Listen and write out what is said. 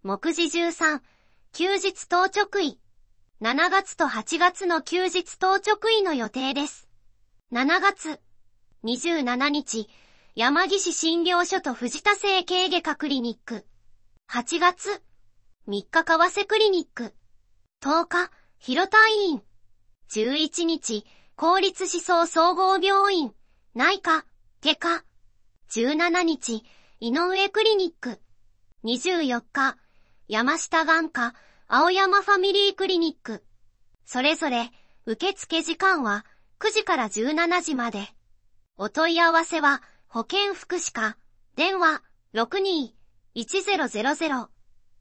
目次13、休日当直医。7月と8月の休日当直医の予定です。7月、27日、山岸診療所と藤田生経外科クリニック。8月、3日川瀬クリニック。10日、広田医院。11日、公立思想総合病院、内科、外科。17日、井上クリニック。24日、山下眼科、青山ファミリークリニック。それぞれ、受付時間は9時から17時まで。お問い合わせは、保健福祉課、電話、62-1000